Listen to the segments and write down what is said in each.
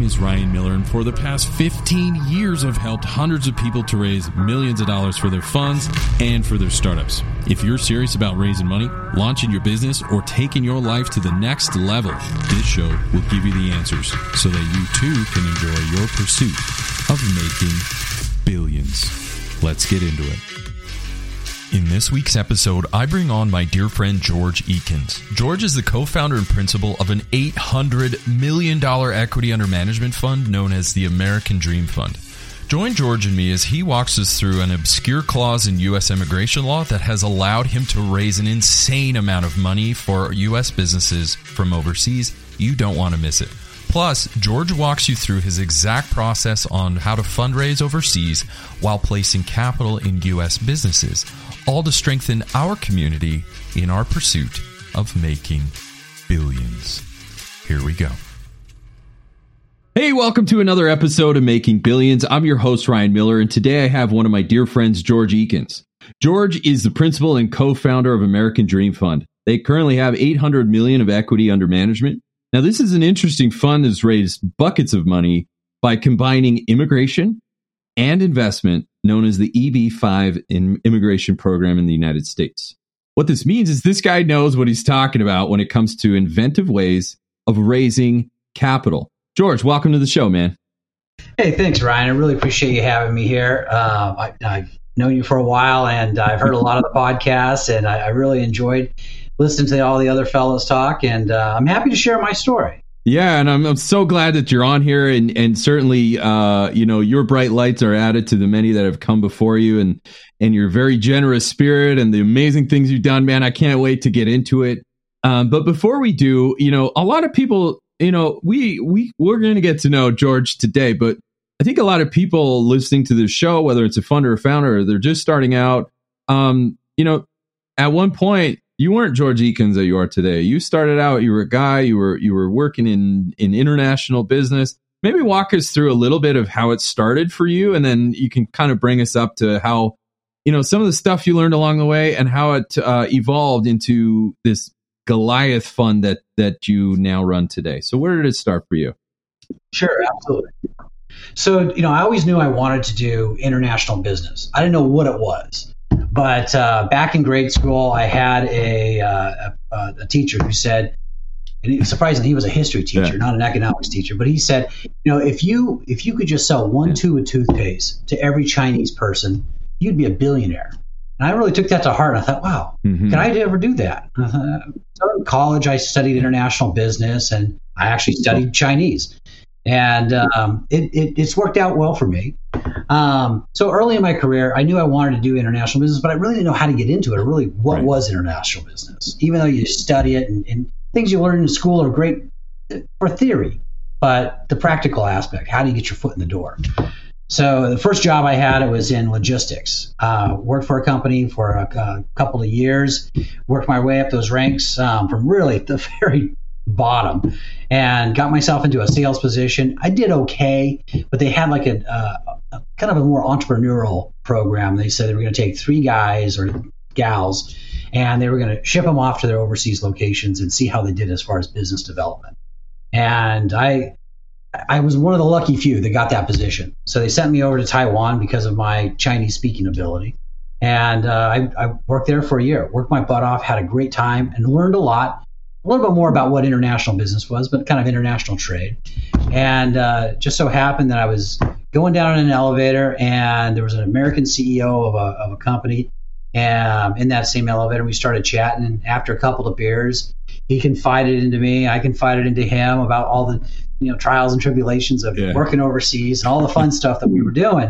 is Ryan Miller, and for the past 15 years, I've helped hundreds of people to raise millions of dollars for their funds and for their startups. If you're serious about raising money, launching your business, or taking your life to the next level, this show will give you the answers so that you too can enjoy your pursuit of making billions. Let's get into it. In this week's episode, I bring on my dear friend George Ekins. George is the co-founder and principal of an $800 million equity under management fund known as the American Dream Fund. Join George and me as he walks us through an obscure clause in U.S. immigration law that has allowed him to raise an insane amount of money for U.S. businesses from overseas. You don't want to miss it. Plus, George walks you through his exact process on how to fundraise overseas while placing capital in U.S. businesses, all to strengthen our community in our pursuit of making billions. Here we go. Hey, welcome to another episode of Making Billions. I'm your host, Ryan Miller, and today I have one of my dear friends, George Ekins. George is the principal and co-founder of American Dream Fund. They currently have $800 million of equity under management. Now, this is an interesting fund that's raised buckets of money by combining immigration and investment, known as the EB-5 immigration program in the United States. What this means is this guy knows what he's talking about when it comes to inventive ways of raising capital. George, welcome to the show, man. Hey, thanks, Ryan. I really appreciate you having me here. I've known you for a while, and I've heard a lot of the podcasts, and I really enjoyed listening to all the other fellows talk, and I'm happy to share my story. Yeah, and I'm so glad that you're on here, and certainly, your bright lights are added to the many that have come before you, and your very generous spirit and the amazing things you've done, man. I can't wait to get into it. But before we do, a lot of people, we're going to get to know George today, but I think a lot of people listening to this show, whether it's a fund or a founder, or they're just starting out, at one point, you weren't George Ekins that you are today. You started out, you were a guy, you were working in international business. Maybe walk us through a little bit of how it started for you, and then you can kind of bring us up to how, some of the stuff you learned along the way and how it evolved into this Goliath fund that you now run today. So where did it start for you? Sure, absolutely. So, I always knew I wanted to do international business. I didn't know what it was. But back in grade school, I had a teacher who said, and surprisingly, he was a history teacher, not an economics teacher, but he said, if you could just sell one tube of toothpaste to every Chinese person, you'd be a billionaire. And I really took that to heart. And I thought, wow, can I ever do that? So in college, I studied international business, and I actually studied Chinese. And it's worked out well for me. So early in my career, I knew I wanted to do international business, but I really didn't know how to get into it, or really what was international business. Even though you study it and things you learn in school are great for theory, but the practical aspect, how do you get your foot in the door? So the first job I had, it was in logistics. Worked for a company for a couple of years, worked my way up those ranks from really the very bottom, and got myself into a sales position. I did okay, but they had like a kind of a more entrepreneurial program. They said they were going to take 3 guys or gals, and they were going to ship them off to their overseas locations and see how they did as far as business development. And I was one of the lucky few that got that position. So they sent me over to Taiwan because of my Chinese speaking ability. And I worked there for a year, worked my butt off, had a great time, and learned a lot. A little bit more about what international business was, but kind of international trade. And just so happened that I was going down in an elevator, and there was an American CEO of a company. And in that same elevator, we started chatting. And after a couple of beers, he confided into me. I confided into him about all the trials and tribulations of working overseas and all the fun stuff that we were doing.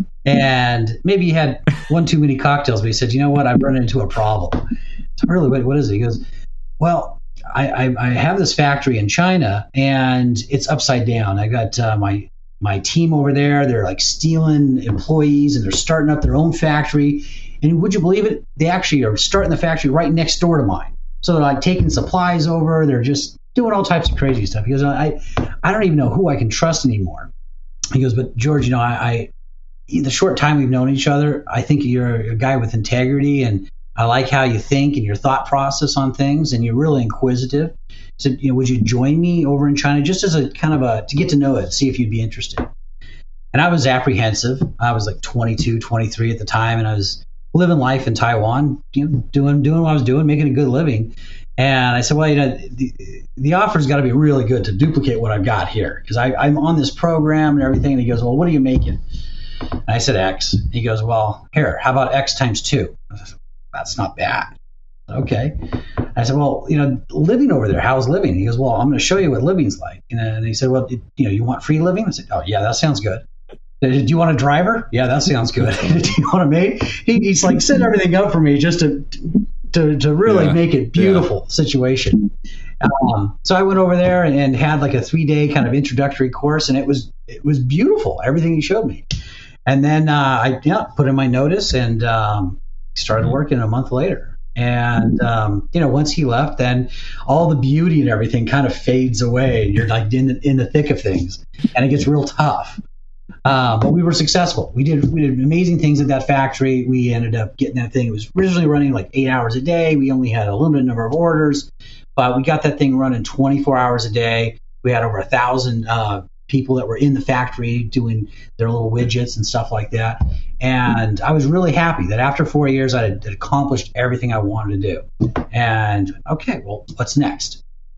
And maybe he had one too many cocktails, but he said, "You know what? I've run into a problem." So really, what is it? He goes, "Well, I have this factory in China, and it's upside down. I got my team over there. They're like stealing employees, and they're starting up their own factory. And would you believe it? They actually are starting the factory right next door to mine. So they're like taking supplies over. They're just doing all types of crazy stuff." He goes, I don't even know who I can trust anymore." He goes, "But George, the short time we've known each other, I think you're a guy with integrity, and I like how you think and your thought process on things, and you're really inquisitive. said, would you join me over in China just as a kind of to get to know it, see if you'd be interested. And I was apprehensive. I was like 22, 23 at the time, and I was living life in Taiwan, doing what I was doing, making a good living. And I said, well, the offer's got to be really good to duplicate what I've got here, because I'm on this program and everything. And he goes, well, what are you making? And I said X. He goes, well, here, how about X times 2? I said, that's not bad. Okay. I said, well, living over there, how's living? He goes, well, I'm going to show you what living's like. And he said, well, you want free living? I said, oh, yeah, that sounds good. Do you want a driver? Yeah, that sounds good. Do you want a maid? He's like set everything up for me just to really make it beautiful situation. So I went over there and had like a 3-day kind of introductory course, and it was beautiful, everything he showed me. And then I put in my notice and started working a month later. And once he left, then all the beauty and everything kind of fades away. You're like in the thick of things, and it gets real tough. But we were successful. We did amazing things at that factory. We ended up getting that thing. It was originally running like 8 hours a day. We only had a limited number of orders, but we got that thing running 24 hours a day. We had over 1,000 people that were in the factory doing their little widgets and stuff like that. And I was really happy that after 4 years, I had accomplished everything I wanted to do. And okay, well, what's next?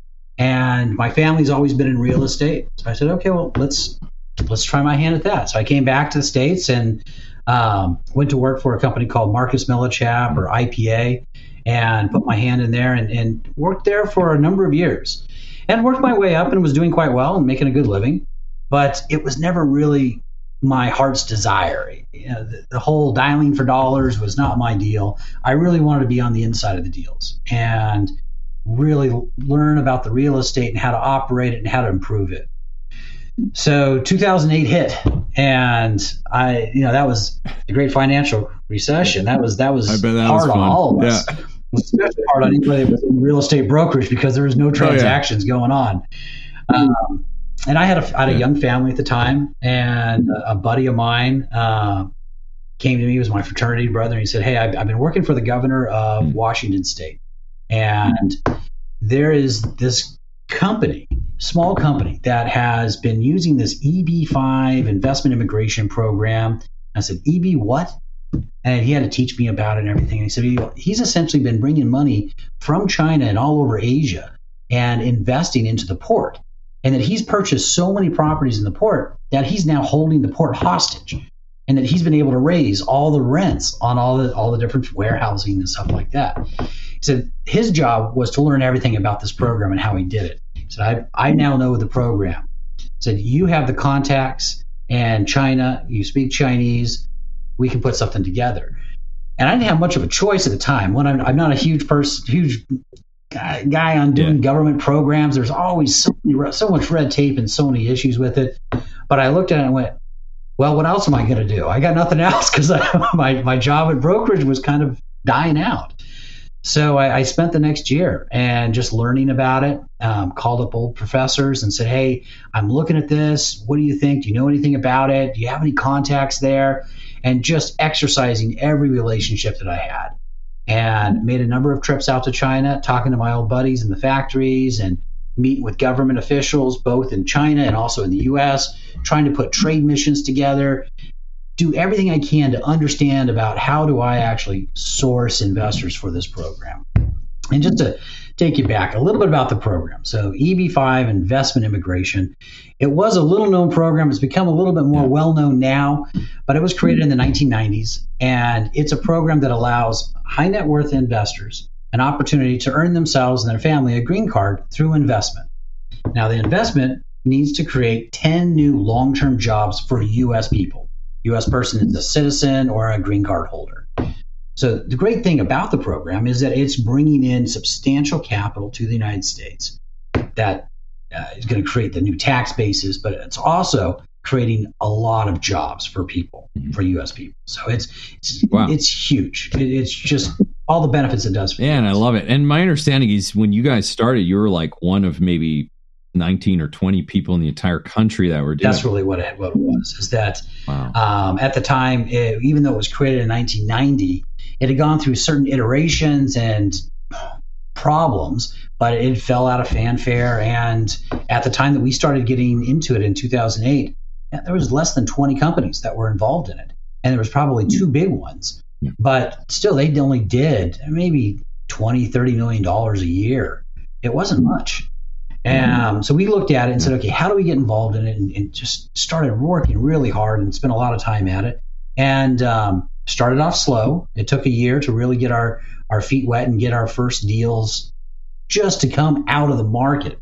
And my family's always been in real estate. So I said, okay, well, let's try my hand at that. So I came back to the States and went to work for a company called Marcus Millichap, or IPA, and put my hand in there and worked there for a number of years and worked my way up and was doing quite well and making a good living. But it was never really my heart's desire. The whole dialing for dollars was not my deal. I really wanted to be on the inside of the deals and really learn about the real estate and how to operate it and how to improve it. So 2008 hit, and that was a great financial recession. That was hard on all of us. Yeah. Especially hard on anybody that was in real estate brokerage, because there was no transactions going on. And I had a young family at the time, and a buddy of mine came to me. He was my fraternity brother, and he said, hey, I've been working for the governor of Washington State, and there is this small company that has been using this EB-5 investment immigration program. I said, EB what? And he had to teach me about it and everything. And he said, he's essentially been bringing money from China and all over Asia and investing into the port. And that he's purchased so many properties in the port that he's now holding the port hostage. And that he's been able to raise all the rents on all the different warehousing and stuff like that. He said his job was to learn everything about this program and how he did it. He said, I now know the program. He said, you have the contacts in China, you speak Chinese, we can put something together. And I didn't have much of a choice at the time. When I'm not a huge guy on doing government programs. There's always so much red tape and so many issues with it. But I looked at it and went, well, what else am I going to do? I got nothing else, because my job at brokerage was kind of dying out. So I spent the next year and just learning about it, called up old professors and said, hey, I'm looking at this. What do you think? Do you know anything about it? Do you have any contacts there? And just exercising every relationship that I had. And made a number of trips out to China, talking to my old buddies in the factories and meeting with government officials, both in China and also in the U.S., trying to put trade missions together, do everything I can to understand about how do I actually source investors for this program. And just to take you back a little bit about the program. So EB-5, investment immigration, it was a little known program. It's become a little bit more well known now, but it was created in the 1990s. And it's a program that allows high net worth investors an opportunity to earn themselves and their family a green card through investment. Now, the investment needs to create 10 new long-term jobs for U.S. people. U.S. person is a citizen or a green card holder. So the great thing about the program is that it's bringing in substantial capital to the United States that is going to create the new tax bases, but it's also creating a lot of jobs for people, for U.S. people. So it's huge. It's just all the benefits it does for and I love it. And my understanding is when you guys started, you were like one of maybe 19 or 20 people in the entire country that were doing. That's really what it was. Is that at the time, even though it was created in 1990, it had gone through certain iterations and problems, but it fell out of fanfare. And at the time that we started getting into it in 2008, there was less than 20 companies that were involved in it. And there was probably two big ones. But still, they only did maybe $20-30 million a year. It wasn't much. And so we looked at it and said, okay, how do we get involved in it? And just started working really hard and spent a lot of time at it. And started off slow. It took a year to really get our feet wet and get our first deals just to come out to the market.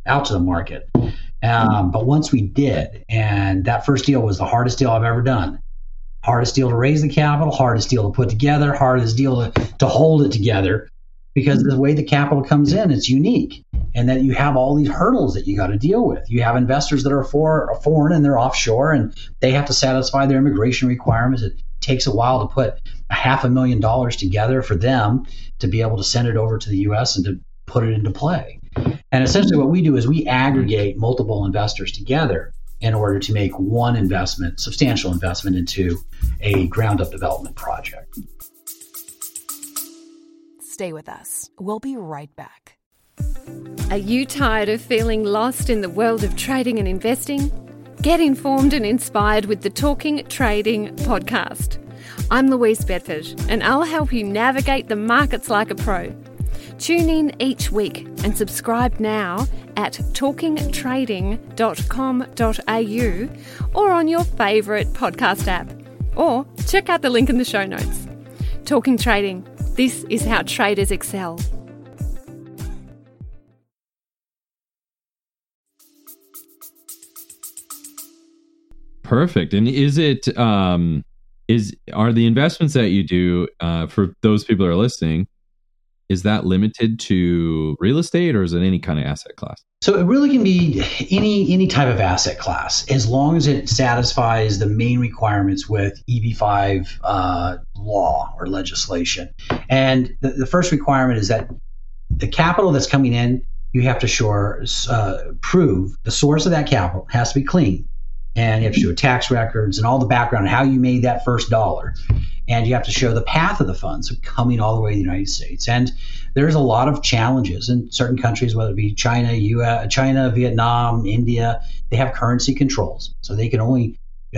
But once we did, and that first deal was the hardest deal I've ever done. Hardest deal to raise the capital, hardest deal to put together, hardest deal to hold it together, because the way the capital comes in, it's unique. And that you have all these hurdles that you got to deal with. You have investors that are foreign and they're offshore, and they have to satisfy their immigration requirements. It takes a while to put $500,000 together for them to be able to send it over to the U.S. and to put it into play. And essentially what we do is we aggregate multiple investors together in order to make one investment, substantial investment, into a ground-up development project. Stay with us. We'll be right back. Are you tired of feeling lost in the world of trading and investing? Get informed and inspired with the Talking Trading podcast. I'm Louise Bedford, and I'll help you navigate the markets like a pro. Tune in each week and subscribe now at talkingtrading.com.au or on your favourite podcast app. Or check out the link in the show notes. Talking Trading. This is how traders excel. Perfect. And are the investments that you do for those people that are listening, is that limited to real estate, or is it any kind of asset class? So it really can be any type of asset class, as long as it satisfies the main requirements with EB-5 law or legislation. And the first requirement is that the capital that's coming in, you have to prove the source of that capital has to be clean. And you have to show tax records and all the background, how you made that first dollar. And you have to show the path of the funds coming all the way to the United States. And there's a lot of challenges in certain countries, whether it be China, Vietnam, India. They have currency controls. So they can only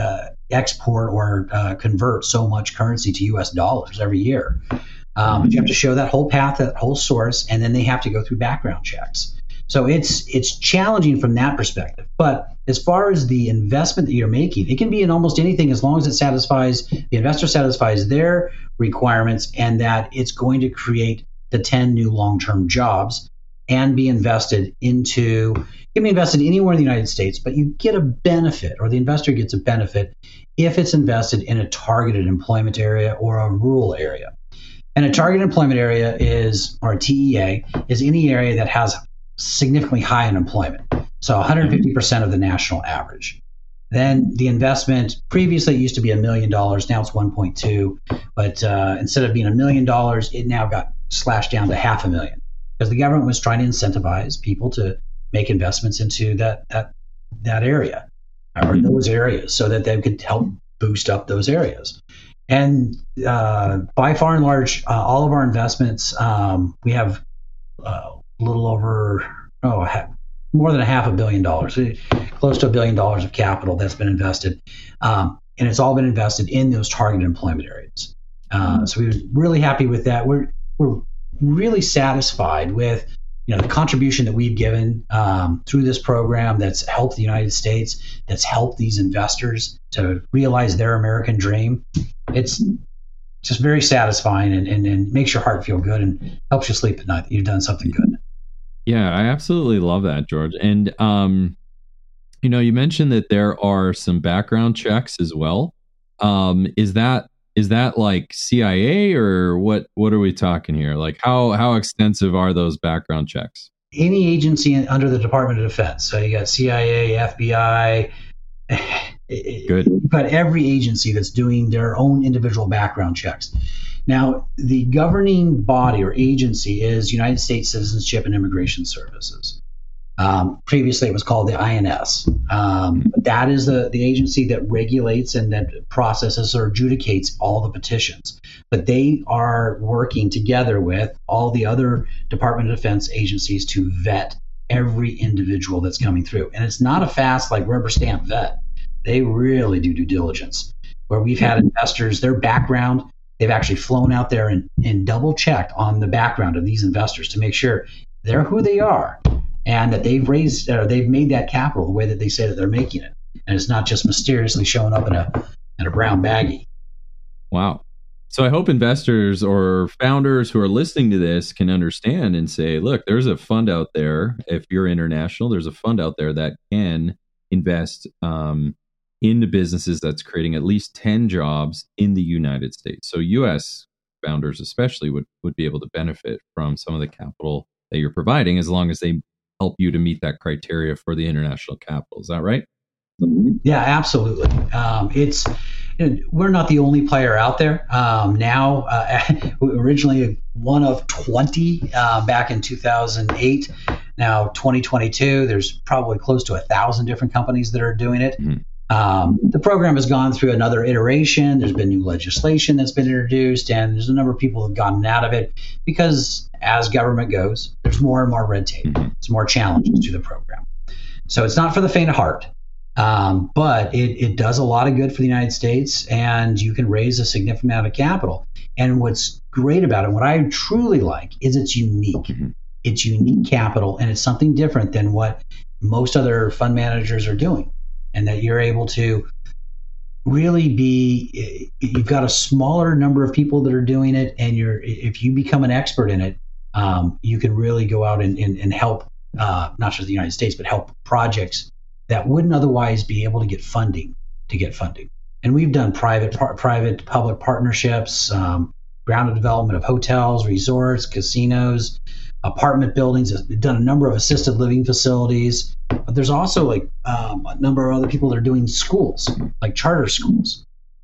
export or convert so much currency to US dollars every year. But you have to show that whole path, that whole source, and then they have to go through background checks. So it's challenging from that perspective. But as far as the investment that you're making, it can be in almost anything, as long as the investor satisfies their requirements, and that it's going to create the 10 new long-term jobs and be invested into. It can be invested anywhere in the United States, but you get a benefit, or the investor gets a benefit, if it's invested in a targeted employment area or a rural area. And a targeted employment area or a TEA, is any area that has significantly high unemployment. So 150% of the national average. Then the investment, previously it used to be $1 million, now it's 1.2. But instead of being $1 million, it now got slashed down to $500,000, because the government was trying to incentivize people to make investments into that area, or those areas, so that they could help boost up those areas. And by far and large, all of our investments, we have a little over more than $500 million, close to $1 billion of capital that's been invested, and it's all been invested in those targeted employment areas. So we're really happy with that. We're really satisfied with the contribution that we've given through this program that's helped the United States, that's helped these investors to realize their American dream. It's just very satisfying and makes your heart feel good and helps you sleep at night that you've done something good. Yeah, I absolutely love that, George. And, you mentioned that there are some background checks as well. Is that like CIA, or what are we talking here? Like how extensive are those background checks? Any agency under the Department of Defense. So you got CIA, FBI, good. But every agency that's doing their own individual background checks. Now, the governing body or agency is United States Citizenship and Immigration Services. Previously, it was called the INS. That is the agency that regulates and that processes or adjudicates all the petitions. But they are working together with all the other Department of Defense agencies to vet every individual that's coming through. And it's not a fast, like, rubber stamp vet. They really do due diligence. Where we've had investors, their background, they've actually flown out there and double checked on the background of these investors to make sure they're who they are and that they've made that capital the way that they say that they're making it. And it's not just mysteriously showing up in a brown baggie. Wow. So I hope investors or founders who are listening to this can understand and say, look, there's a fund out there. If you're international, there's a fund out there that can invest into businesses that's creating at least 10 jobs in the United States. So U.S. founders especially would be able to benefit from some of the capital that you're providing as long as they help you to meet that criteria for the international capital. Is that right? Yeah, absolutely. We're not the only player out there. Now, originally one of 20 back in 2008. Now, 2022, there's probably close to 1,000 different companies that are doing it. The program has gone through another iteration. There's been new legislation that's been introduced, and there's a number of people that have gotten out of it because as government goes, there's more and more red tape. There's more challenges to the program. So it's not for the faint of heart, but it does a lot of good for the United States, and you can raise a significant amount of capital. And what's great about it, what I truly like, is it's unique. It's unique capital, and it's something different than what most other fund managers are doing. And that you're able to really you've got a smaller number of people that are doing it, and if you become an expert in it, you can really go out and help, not just the United States, but help projects that wouldn't otherwise be able to get funding. And we've done private-public partnerships, ground development of hotels, resorts, casinos, apartment buildings. We've done a number of assisted living facilities. But there's also a number of other people that are doing schools, like charter schools.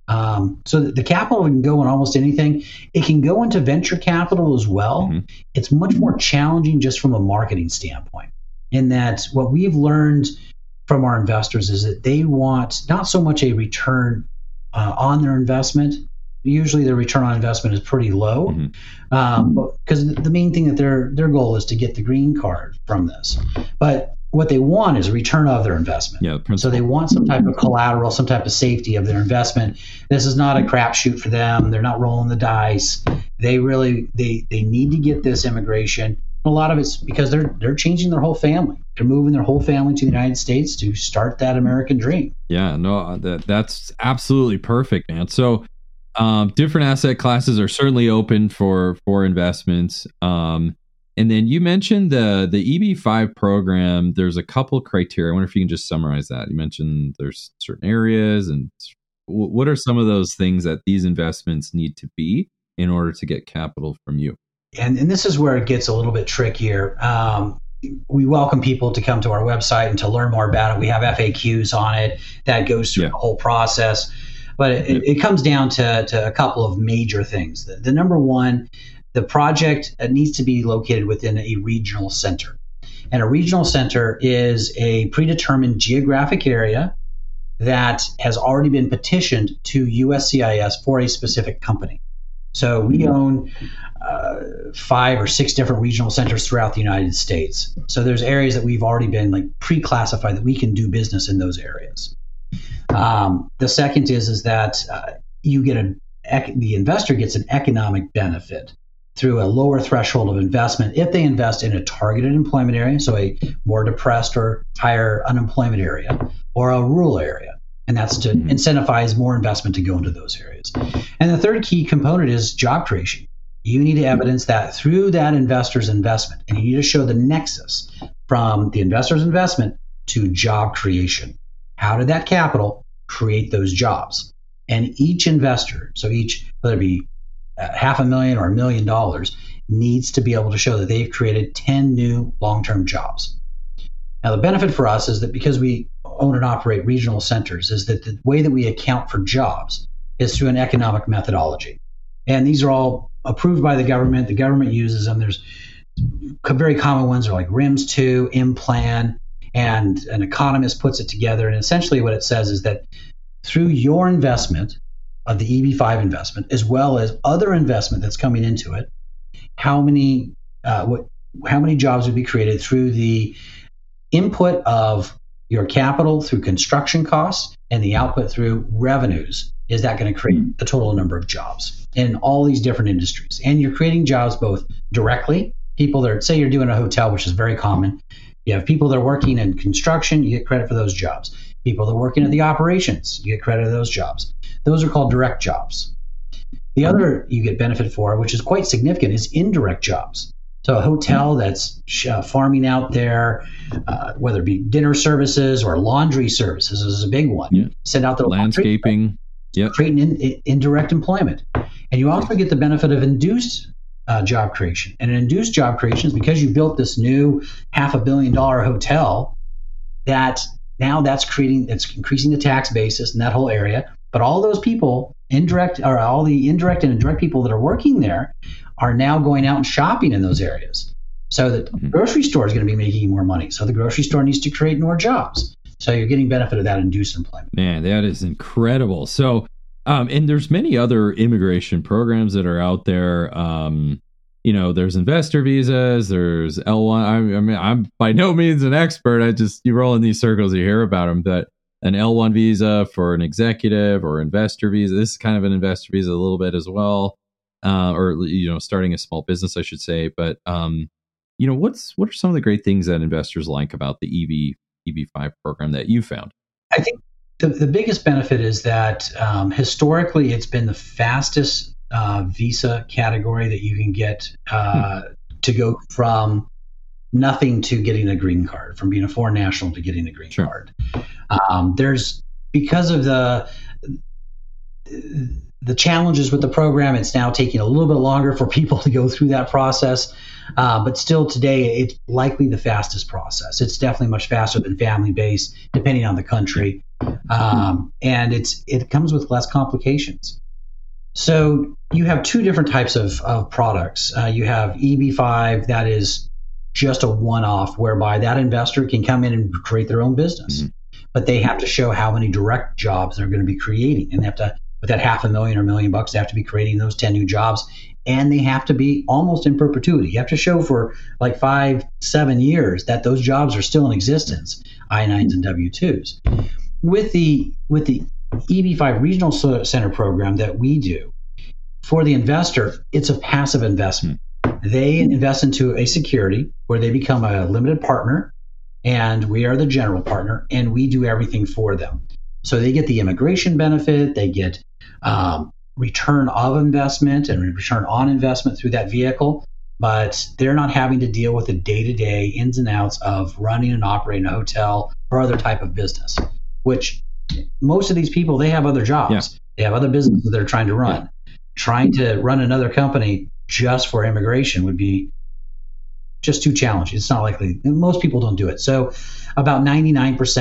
So the capital can go in almost anything. It can go into venture capital as well. It's much more challenging just from a marketing standpoint, in that what we've learned from our investors is that they want not so much a return on their investment. Usually their return on investment is pretty low, because the main thing that their goal is to get the green card from this. But what they want is a return of their investment. So they want some type of collateral, some type of safety of their investment. This is not a crapshoot for them. They're not rolling the dice. They need to get this immigration. A lot of it's because they're changing their whole family. They're moving their whole family to the United States to start that American dream. Yeah, no, that's absolutely perfect, man. So different asset classes are certainly open for investments. And then you mentioned the EB-5 program. There's a couple of criteria. I wonder if you can just summarize that. You mentioned there's certain areas, and what are some of those things that these investments need to be in order to get capital from you? And this is where it gets a little bit trickier. We welcome people to come to our website and to learn more about it. We have FAQs on it that goes through the whole process. But it comes down to a couple of major things. The number one, the project needs to be located within a regional center. And a regional center is a predetermined geographic area that has already been petitioned to USCIS for a specific company. So we own 5 or 6 different regional centers throughout the United States. So there's areas that we've already been pre-classified that we can do business in those areas. The second is that you get the investor gets an economic benefit through a lower threshold of investment if they invest in a targeted employment area, so a more depressed or higher unemployment area, or a rural area. And that's to incentivize more investment to go into those areas. And the third key component is job creation. You need to evidence that through that investor's investment, and you need to show the nexus from the investor's investment to job creation. How did that capital create those jobs? And each investor, so whether it be $500,000 or $1 million, needs to be able to show that they've created 10 new long-term jobs. Now, the benefit for us is that because we own and operate regional centers, is that the way that we account for jobs is through an economic methodology. And these are all approved by the government. The government uses them. There's very common ones are like RIMS-2, M-Plan, and an economist puts it together. And essentially what it says is that through your investment of the EB5 investment, as well as other investment that's coming into it, how many jobs would be created through the input of your capital through construction costs and the output through revenues? Is that going to create the total number of jobs in all these different industries? And you're creating jobs both directly, people that are, say you're doing a hotel, which is very common. You have people that are working in construction, you get credit for those jobs. People that are working at the operations, you get credit for those jobs. Those are called direct jobs. The other you get benefit for, which is quite significant, is indirect jobs. So a hotel that's farming out there, whether it be dinner services or laundry services is a big one. Yeah. Send out the landscaping, creating indirect employment. And you also get the benefit of induced job creation. And an induced job creation is because you built this new $500 million hotel that now it's increasing the tax basis in that whole area. But all those people, all the indirect and direct people that are working there are now going out and shopping in those areas. So the grocery store is going to be making more money. So the grocery store needs to create more jobs. So you're getting benefit of that induced employment. Man, that is incredible. So, and there's many other immigration programs that are out there. There's investor visas, there's L1. I mean, I'm by no means an expert. You roll in these circles, you hear about them, but an L1 visa for an executive or investor visa. This is kind of an investor visa a little bit as well. Or starting a small business, I should say. But what are some of the great things that investors like about the EB5 program that you found? I think the biggest benefit is that historically it's been the fastest visa category that you can get to go from nothing to getting a green card, from being a foreign national to getting a green card. There's, because of the challenges with the program, it's now taking a little bit longer for people to go through that process. But still today, it's likely the fastest process. It's definitely much faster than family-based, depending on the country. And it comes with less complications. So you have two different types of products. You have EB5, that is just a one-off, whereby that investor can come in and create their own business. But they have to show how many direct jobs they're going to be creating. And they have to, with that $500,000 or $1 million, they have to be creating those 10 new jobs. And they have to be almost in perpetuity. You have to show for like 5-7 years that those jobs are still in existence, I-9s and W-2s. With the EB5 Regional Center program that we do, for the investor, it's a passive investment. They invest into a security where they become a limited partner, and we are the general partner, and we do everything for them. So they get the immigration benefit, they get return of investment and return on investment through that vehicle, but they're not having to deal with the day-to-day ins and outs of running and operating a hotel or other type of business, which most of these people, they have other jobs. Yeah. They have other businesses they're trying to run. Yeah. Trying to run another company just for immigration would be just too challenging. It's not likely. Most people don't do it. So about 98 to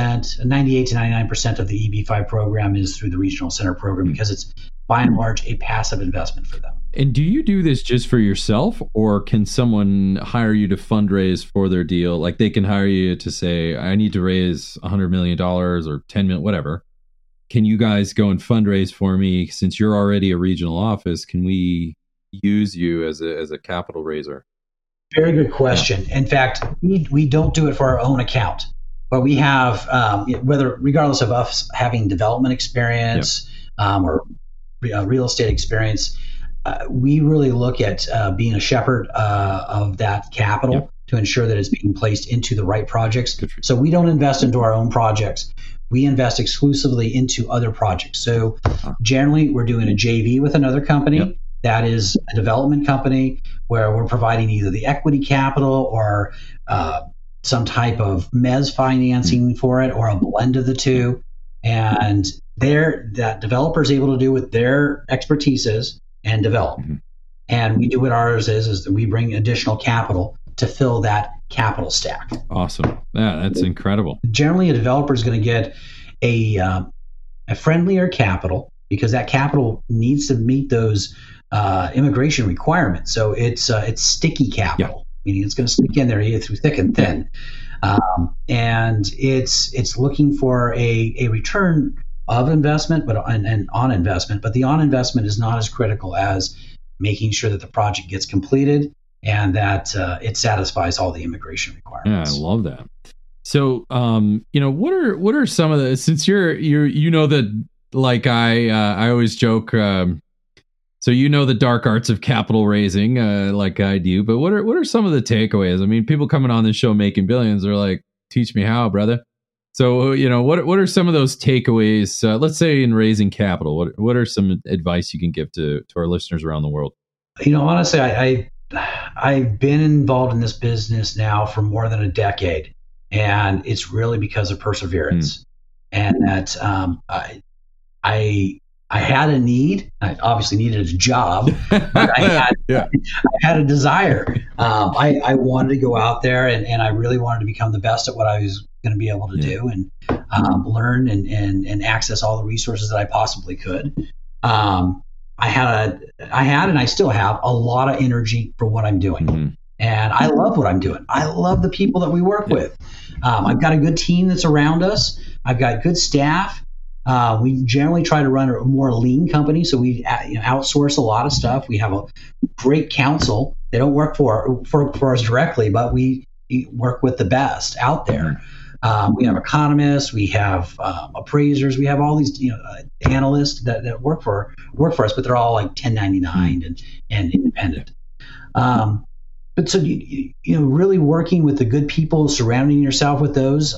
99% of the EB5 program is through the Regional Center program because it's by and large a passive investment for them. And do you do this just for yourself, or can someone hire you to fundraise for their deal? Like they can hire you to say, I need to raise $100 million or $10 million, whatever. Can you guys go and fundraise for me? Since you're already a regional office, can we use you as a capital raiser? Very good question. In fact, we don't do it for our own account, but we have, regardless of us having development experience or real estate experience, we really look at being a shepherd of that capital to ensure that it's being placed into the right projects. So we don't invest into our own projects. We invest exclusively into other projects. So generally, we're doing a JV with another company. Yep. That is a development company where we're providing either the equity capital or some type of mezz financing for it, or a blend of the two. And that developer is able to do what their expertise is and develop. Mm-hmm. And we do what ours is that we bring additional capital to fill that capital stack. Awesome. Yeah, that's incredible. Generally, a developer is going to get a friendlier capital because that capital needs to meet those immigration requirements. So it's sticky capital. meaning it's going to stick in there through thick and thin. And it's looking for a return of investment, but and on investment. But the on investment is not as critical as making sure that the project gets completed and that it satisfies all the immigration requirements. Yeah, I love that. So, what are some of the, since you're that, like I always joke, so the dark arts of capital raising, like I do, but what are some of the takeaways? I mean, people coming on this show making billions are like, teach me how, brother. So, what are some of those takeaways, let's say in raising capital, what are some advice you can give to our listeners around the world? Honestly, I've been involved in this business now for more than a decade, and it's really because of perseverance. And that I had a need. I obviously needed a job, but I had a desire. I wanted to go out there, and I really wanted to become the best at what I was going to be able to do, and learn and access all the resources that I possibly could. I had and I still have a lot of energy for what I'm doing. And I love what I'm doing. I love the people that we work with. I've got a good team that's around us. I've got good staff. We generally try to run a more lean company, so we outsource a lot of stuff. We have a great counsel. They don't work for us directly, but we work with the best out there. We have economists, we have appraisers, we have all these analysts that work for us, but they're all like 1099 and independent. But so really working with the good people, surrounding yourself with those.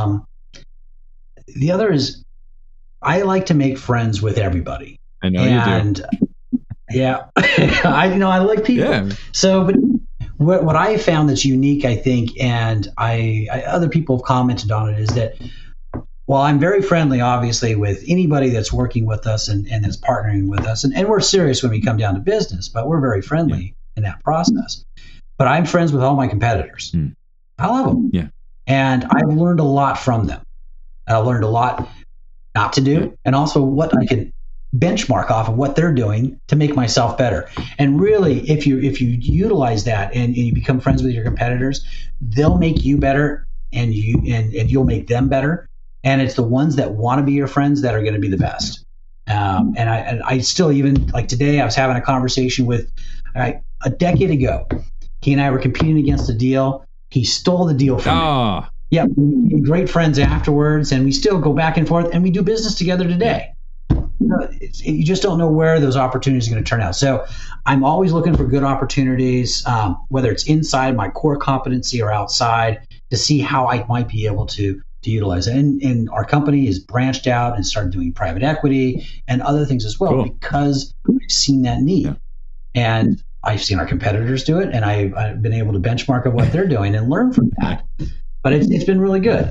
The other is, I like to make friends with everybody. I know you do. Yeah, I like people. Yeah. So, but what I found that's unique, I think, and other people have commented on it, is that while I'm very friendly, obviously, with anybody that's working with us and that's partnering with us, and we're serious when we come down to business, but we're very friendly in that process. But I'm friends with all my competitors. I love them. Yeah. And I've learned a lot from them. I've learned a lot not to do, and also what I can benchmark off of what they're doing to make myself better. And really, if you utilize that and you become friends with your competitors, they'll make you better, and you'll make them better. And it's the ones that want to be your friends that are going to be the best. And I still, even like today, I was having a conversation with a decade ago. He and I were competing against a deal. He stole the deal from me. Yeah, we became great friends afterwards, and we still go back and forth, and we do business together today. You just don't know where those opportunities are going to turn out. So I'm always looking for good opportunities, whether it's inside my core competency or outside, to see how I might be able to utilize it. And our company is branched out and started doing private equity and other things as well, because we've seen that need. Yeah. And I've seen our competitors do it, and I've been able to benchmark of what they're doing and learn from that. But it's been really good.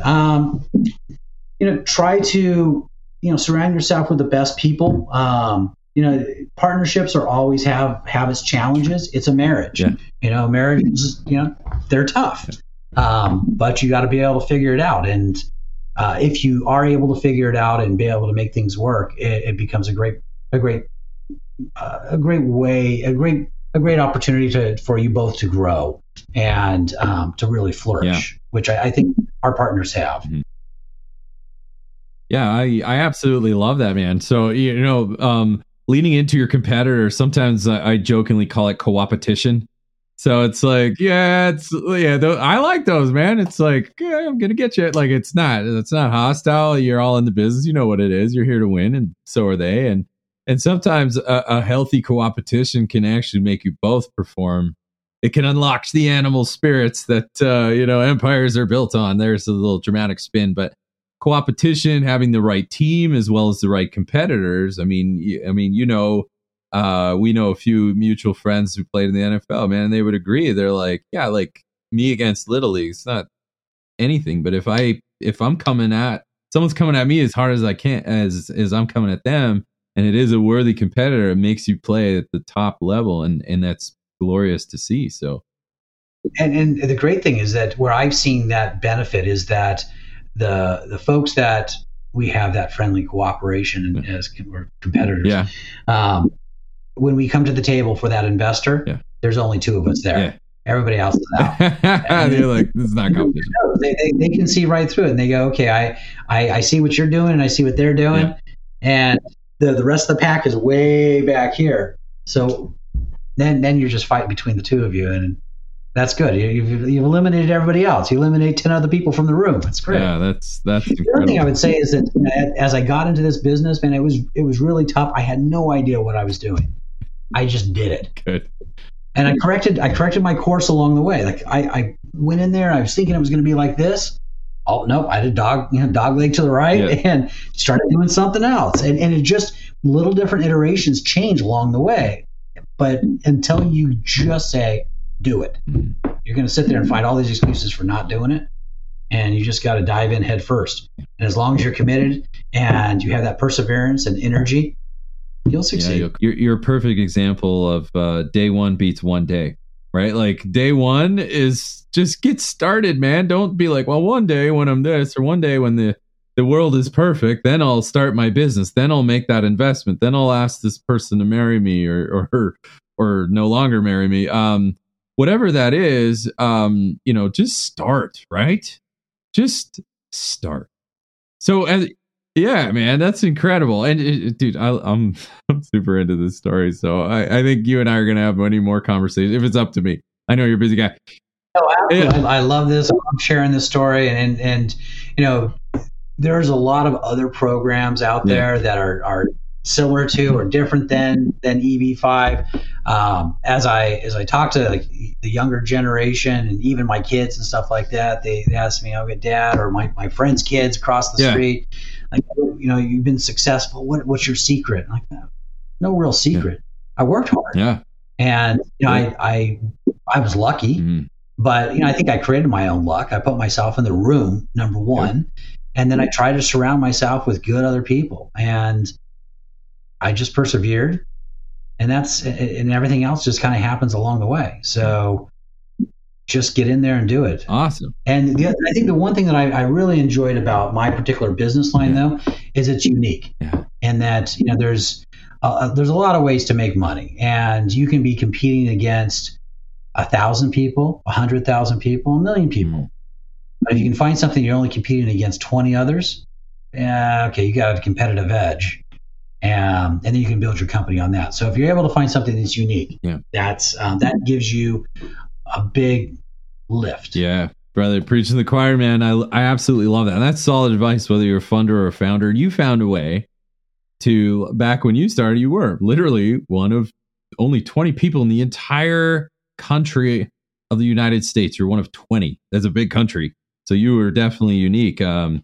Try to surround yourself with the best people. Partnerships are always have its challenges. It's a marriage. Yeah. Marriages, they're tough. But you got to be able to figure it out. And if you are able to figure it out and be able to make things work, it becomes a great opportunity for you both to grow and to really flourish, which I think our partners have. Mm-hmm. Yeah, I absolutely love that, man. So, leaning into your competitor, sometimes I jokingly call it co-opetition. So it's like, I like those, man. It's like, I'm going to get you. Like, it's not hostile. You're all in the business. You know what it is. You're here to win, and so are they. And sometimes a healthy co-opetition can actually make you both perform. It can unlock the animal spirits that, empires are built on. There's a little dramatic spin, but co-opetition, having the right team as well as the right competitors. We know a few mutual friends who played in the NFL, man, and they would agree. They're like, yeah, like me against Little League, it's not anything. But if I'm someone's coming at me as hard as I can, as I'm coming at them, and it is a worthy competitor, it makes you play at the top level, and that's glorious to see. So, and the great thing is that where I've seen that benefit is that the folks that we have that friendly cooperation as competitors, when we come to the table for that investor, there's only two of us there. Everybody else is out. They're like, this is not competition. They can see right through it, and they go, okay, I see what you're doing, and I see what they're doing, and the rest of the pack is way back here. So then you're just fighting between the two of you, and that's good. You've eliminated everybody else. You eliminate 10 other people from the room. That's great. Yeah, that's the other thing I would say is that as I got into this business, man, it was really tough. I had no idea what I was doing. I just did it. Good. And I corrected my course along the way. Like I went in there, I was thinking it was going to be like this. Oh nope, I did dog leg to the right and started doing something else. And it just little different iterations change along the way. But until you just say, do it, you're going to sit there and find all these excuses for not doing it. And you just got to dive in head first. And as long as you're committed and you have that perseverance and energy, you'll succeed. Yeah, you're a perfect example of day one beats one day, right? Like day one is just get started, man. Don't be like, well, one day when I'm this, or one day when the world is perfect, then I'll start my business. Then I'll make that investment. Then I'll ask this person to marry me or no longer marry me. Whatever that is, just start, right? Just start. So yeah, man, that's incredible. And dude, I'm super into this story. So I think you and I are going to have many more conversations if it's up to me. I know you're a busy guy. Oh, absolutely. I love this. I'm sharing this story. And there's a lot of other programs out there that are similar to or different than EB5. As I talk to like the younger generation and even my kids and stuff like that, they ask me, okay, Dad, or my friends' kids across the street, like, you've been successful. What's your secret? I'm like, no real secret. I worked hard. Yeah. And I was lucky, but I think I created my own luck. I put myself in the room, number one, and then I tried to surround myself with good other people, and I just persevered, and everything else just kind of happens along the way. So just get in there and do it. Awesome. And I think the one thing that I really enjoyed about my particular business line, though, is it's unique, and that there's a lot of ways to make money, and you can be competing against 1,000 people, 100,000 people, 1 million people. But if you can find something you're only competing against 20 others, okay, you got a competitive edge. And then you can build your company on that. So if you're able to find something that's unique, that gives you a big lift. Yeah, brother, preaching the choir, man. I absolutely love that. And that's solid advice, whether you're a funder or a founder. You found a way to, back when you started, you were literally one of only 20 people in the entire country of the United States. You're one of 20. That's a big country. So you were definitely unique.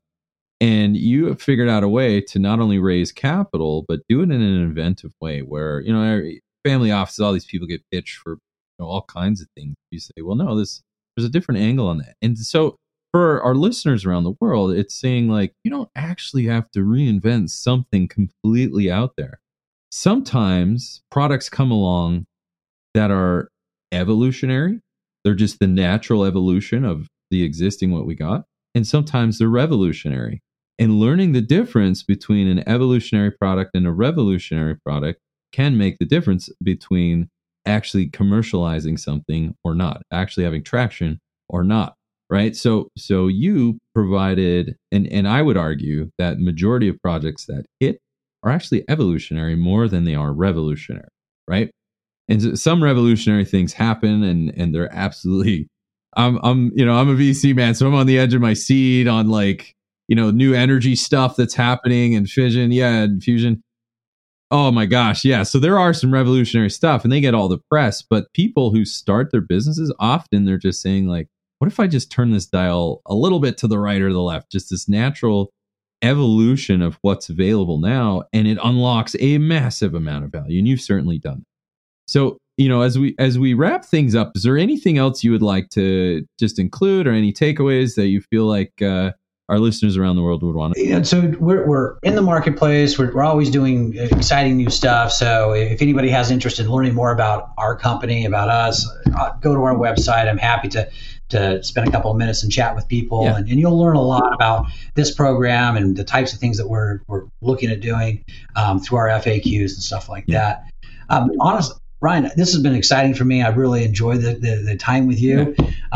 And you have figured out a way to not only raise capital, but do it in an inventive way where, family offices, all these people get pitched for all kinds of things. You say, well, no, there's a different angle on that. And so for our listeners around the world, it's saying like, you don't actually have to reinvent something completely out there. Sometimes products come along that are evolutionary. They're just the natural evolution of the existing what we got. And sometimes they're revolutionary. And learning the difference between an evolutionary product and a revolutionary product can make the difference between actually commercializing something or not, actually having traction or not, right? So you provided, and I would argue that majority of projects that hit are actually evolutionary more than they are revolutionary, right? And so some revolutionary things happen, and they're absolutely. I'm a VC man, so I'm on the edge of my seat on like, new energy stuff that's happening and fission, and fusion. Oh my gosh, yeah. So there are some revolutionary stuff, and they get all the press. But people who start their businesses, often they're just saying like, what if I just turn this dial a little bit to the right or the left? Just this natural evolution of what's available now, and it unlocks a massive amount of value. And you've certainly done that. So, as we wrap things up, is there anything else you would like to just include, or any takeaways that you feel like our listeners around the world would want to? Yeah, so we're in the marketplace. We're always doing exciting new stuff. So if anybody has interest in learning more about our company, about us, go to our website. I'm happy to spend a couple of minutes and chat with people, and you'll learn a lot about this program and the types of things that we're looking at doing through our FAQs and stuff like that. Honestly, Ryan, this has been exciting for me. I really enjoyed the time with you.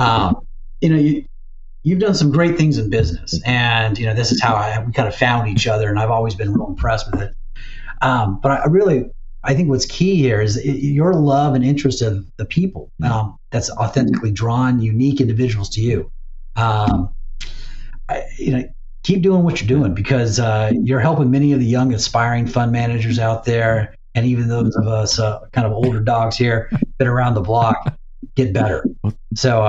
You've done some great things in business, and this is how we kind of found each other, and I've always been real impressed with it. But I think what's key here is your love and interest of the people that's authentically drawn unique individuals to you. Keep doing what you're doing, because you're helping many of the young aspiring fund managers out there, and even those of us kind of older dogs here that are around the block get better. So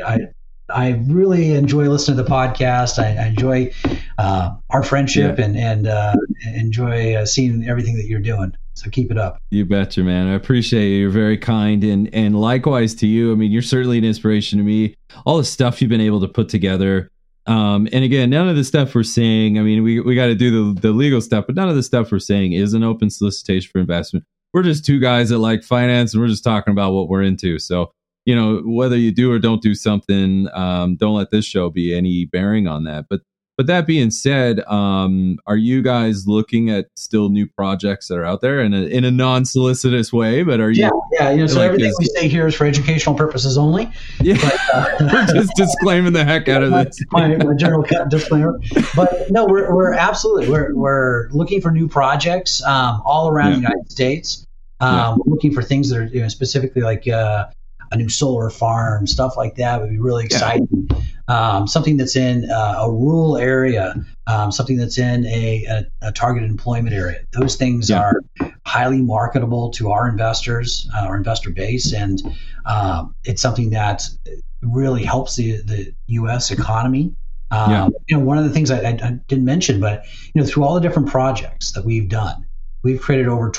I really enjoy listening to the podcast. I enjoy our friendship and enjoy seeing everything that you're doing. So keep it up. You betcha, man. I appreciate you. You're very kind, and likewise to you. I mean, you're certainly an inspiration to me. All the stuff you've been able to put together. And again, none of the stuff we're saying, I mean, we got to do the legal stuff, but none of the stuff we're saying is an open solicitation for investment. We're just two guys that like finance, and we're just talking about what we're into. So, whether you do or don't do something, don't let this show be any bearing on that. But that being said, are you guys looking at still new projects that are out there in a non-solicitous way? But are you? Yeah. So everything we say here is for educational purposes only. Yeah, but, we're just disclaiming the heck out of this. my general disclaimer. But no, we're absolutely we're looking for new projects all around the United States. We're looking for things that are specifically like a new solar farm, stuff like that would be really exciting. Something that's in a rural area, something that's in a targeted employment area. Those things are highly marketable to our investors, our investor base, and it's something that really helps the U.S. economy. One of the things I didn't mention, but through all the different projects that we've done, we've created over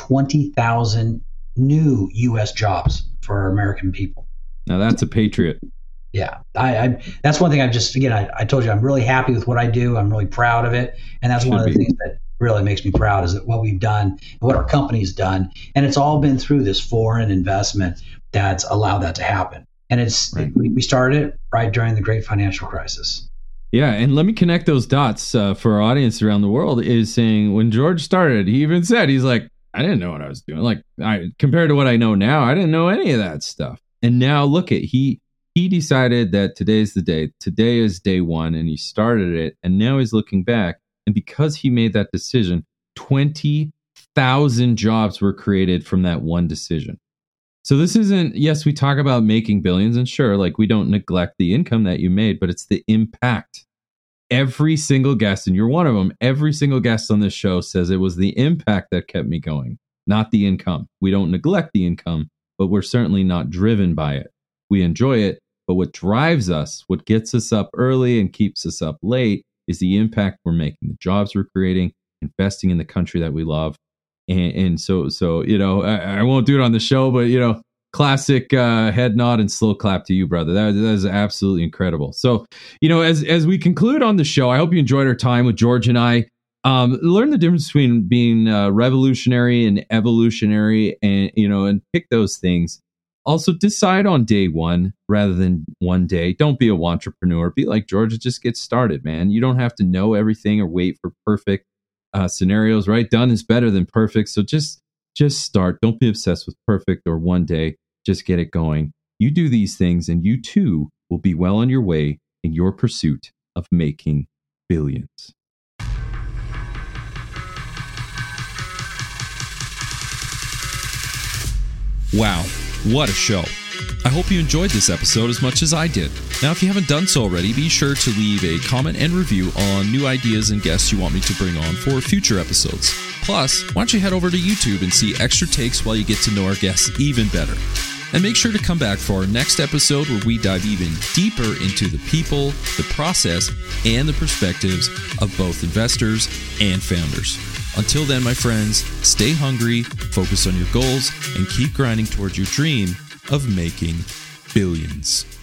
20,000 new U.S. jobs for American people. Now that's a patriot. Yeah, I that's one thing I told you I'm really happy with what I do. I'm really proud of it, and that's one of the things that really makes me proud is that what we've done, what our company's done, and it's all been through this foreign investment that's allowed that to happen. And we started it right during the great financial crisis. Yeah, and let me connect those dots for our audience around the world. Is saying when George started, he even said he's like, I didn't know what I was doing. Like compared to what I know now, I didn't know any of that stuff. And now look at he decided that today's the day. Today is day one, and he started it. And now he's looking back, and because he made that decision, 20,000 jobs were created from that one decision. So this isn't. Yes, we talk about making billions, and sure, like we don't neglect the income that you made, but it's the impact. Every single guest, and you're one of them, every single guest on this show says it was the impact that kept me going, not the income. We don't neglect the income, but we're certainly not driven by it. We enjoy it, but what drives us, what gets us up early and keeps us up late is the impact we're making, the jobs we're creating, investing in the country that we love. And so I won't do it on the show, but, classic head nod and slow clap to you, brother. That is absolutely incredible. So, as we conclude on the show, I hope you enjoyed our time with George and I. Learn the difference between being revolutionary and evolutionary, and pick those things. Also, decide on day one rather than one day. Don't be a wantrepreneur. Be like George. Just get started, man. You don't have to know everything or wait for perfect scenarios, right? Done is better than perfect. So just start. Don't be obsessed with perfect or one day. Just get it going. You do these things and you too will be well on your way in your pursuit of making billions. Wow, what a show. I hope you enjoyed this episode as much as I did. Now, if you haven't done so already, be sure to leave a comment and review on new ideas and guests you want me to bring on for future episodes. Plus, why don't you head over to YouTube and see extra takes while you get to know our guests even better. And make sure to come back for our next episode where we dive even deeper into the people, the process, and the perspectives of both investors and founders. Until then, my friends, stay hungry, focus on your goals, and keep grinding towards your dream of making billions.